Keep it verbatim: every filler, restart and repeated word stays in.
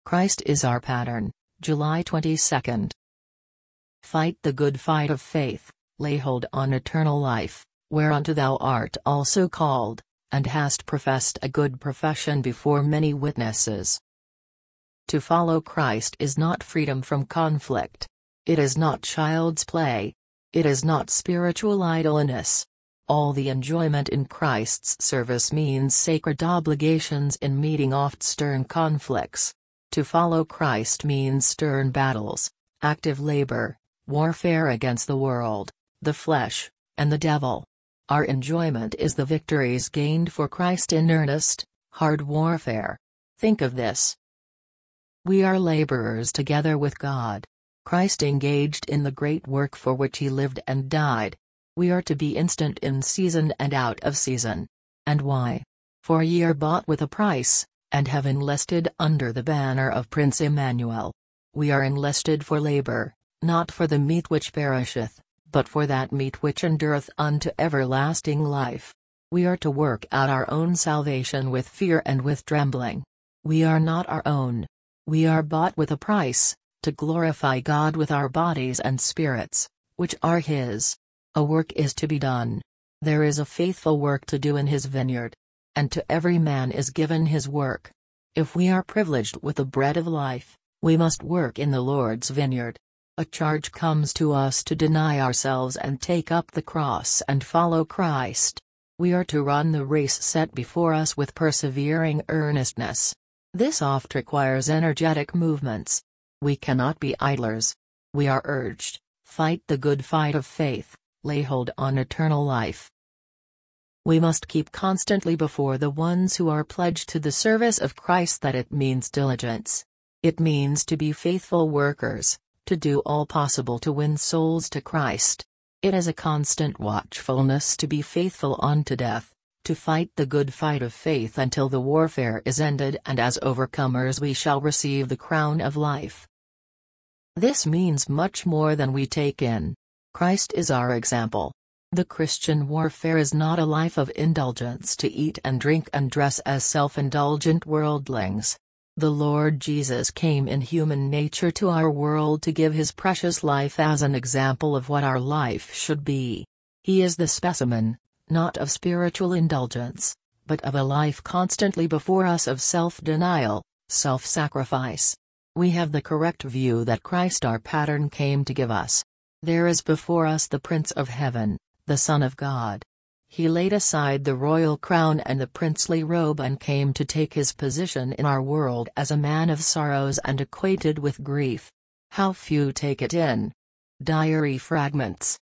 Christ is our pattern. July twenty-second. Fight the good fight of faith, lay hold on eternal life, whereunto thou art also called, and hast professed a good profession before many witnesses. To follow Christ is not freedom from conflict. It is not child's play. It is not spiritual idleness. All the enjoyment in Christ's service means sacred obligations in meeting oft stern conflicts. To follow Christ means stern battles, active labor, warfare against the world, the flesh, and the devil. Our enjoyment is the victories gained for Christ in earnest, hard warfare. Think of this. We are laborers together with God. Christ engaged in the great work for which he lived and died. We are to be instant in season and out of season. And why? For ye are bought with a price, and have enlisted under the banner of Prince Emmanuel. We are enlisted for labor, not for the meat which perisheth, but for that meat which endureth unto everlasting life. We are to work out our own salvation with fear and with trembling. We are not our own. We are bought with a price, to glorify God with our bodies and spirits, which are his. A work is to be done. There is a faithful work to do in his vineyard. And to every man is given his work. If we are privileged with the bread of life, we must work in the Lord's vineyard. A charge comes to us to deny ourselves and take up the cross and follow Christ. We are to run the race set before us with persevering earnestness. This oft requires energetic movements. We cannot be idlers. We are urged, fight the good fight of faith, lay hold on eternal life. We must keep constantly before the ones who are pledged to the service of Christ that it means diligence. It means to be faithful workers, to do all possible to win souls to Christ. It is a constant watchfulness to be faithful unto death, to fight the good fight of faith until the warfare is ended, and as overcomers we shall receive the crown of life. This means much more than we take in. Christ is our example. The Christian warfare is not a life of indulgence to eat and drink and dress as self-indulgent worldlings. The Lord Jesus came in human nature to our world to give his precious life as an example of what our life should be. He is the specimen, not of spiritual indulgence, but of a life constantly before us of self-denial, self-sacrifice. We have the correct view that Christ our pattern came to give us. There is before us the Prince of Heaven, the Son of God. He laid aside the royal crown and the princely robe and came to take his position in our world as a man of sorrows and acquainted with grief. How few take it in. Diary fragments.